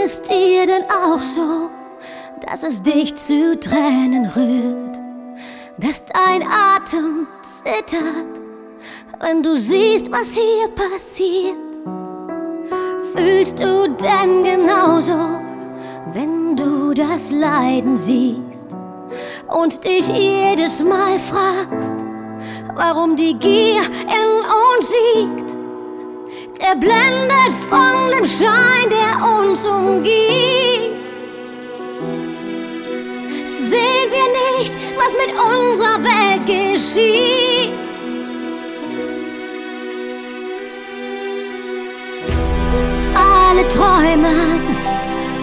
es dir denn auch so, dass es dich zu Tränen rührt, dass dein Atem zittert, wenn du siehst, was hier passiert? Fühlst du denn genauso, wenn du das Leiden siehst und dich jedes Mal fragst, warum die Gier in uns siegt, geblendet von dem Schein, der uns umgibt? Sehen wir nicht, was mit unserer Welt geschieht? Alle Träume